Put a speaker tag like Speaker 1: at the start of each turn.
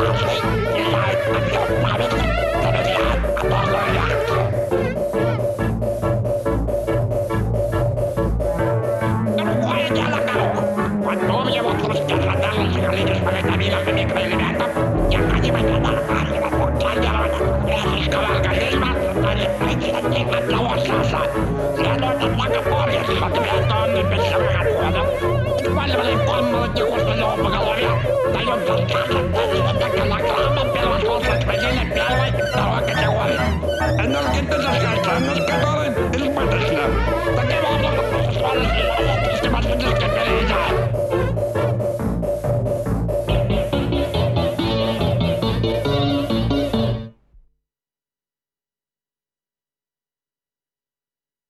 Speaker 1: старший влияет на всю правильность, замедляет отборную реакцию. Другое дело наука. Потом его хрустят радары с количеством витаминов и микроэлементов, необходимых для нормального функционирования классического организма, а не пройти одного шанса. Следует, однако, помнить, что 2 тонны пищевых отходов, использованные корм молодняку стального поголовья, дают достаточно до килограмма первосортной первой, второй категории. Энергетическая ценность которой избыточна. Таким образом, скорости